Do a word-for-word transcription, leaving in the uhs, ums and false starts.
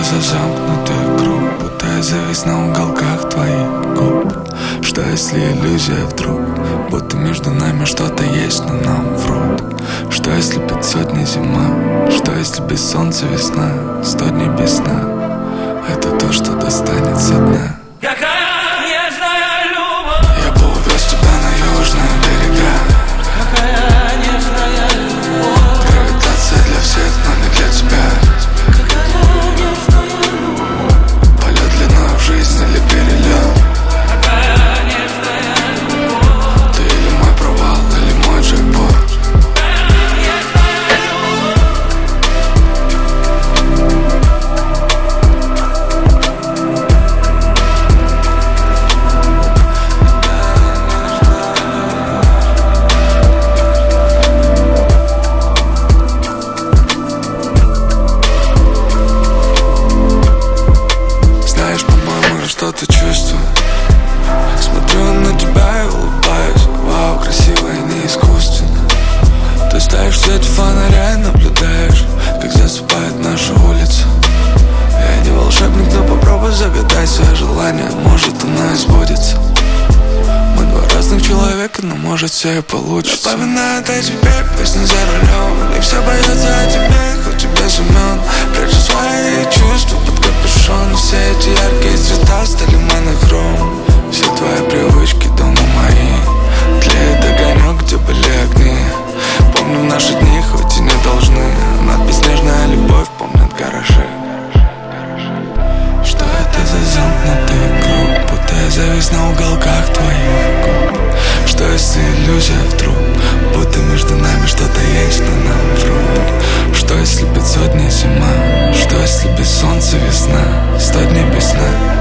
это за замкнутый круг? Будто я завис на уголках твоих губ. Что если иллюзия вдруг? Будто между нами что-то есть, но нам врут. Что если пятьсот дней зима? Что если без солнца весна? Сто дней без сна — это то, что достанет со дна. Какая нежная любовь! Я бы увез тебя на южные берега. Какая нежная любовь! Гравитация для всех, но не для тебя. Какая нежная любовь! Полет длиной в жизнь или перелет. Какая нежная любовь! Ты или мой провал, или мой джекпот. Какая нежная любовь! Знаешь, по-моему, я что-то чувствую. Смотрю на тебя и улыбаюсь. Вау, красиво и не искусственно. Ты стоишь в свете фонаря и наблюдаешь, как засыпает наша улица. Я не волшебник, но попробуй загадать свое желание. Может, оно и сбудется. Мы два разных человека, но может все и получится. Вспоминают о тебе, песни за рулем. И все боятся о тебе, хоть и без имен. Прячу свои чувства под капюшон. Все эти яркие цвета стали монохром. Все твои привычки дома мои. Тлеет огонек, где были огни. Помню наши дни, хоть и не должны. Надпись «Нежная любовь» помнят гаражи. Что это за замкнутый круг? Будто я завис на уголках твоих губ. Что если иллюзия вдруг? Будто между нами что-то есть, но нам врут. Что если пятьсот дней зима? Что если без солнца весна? Сто дней без сна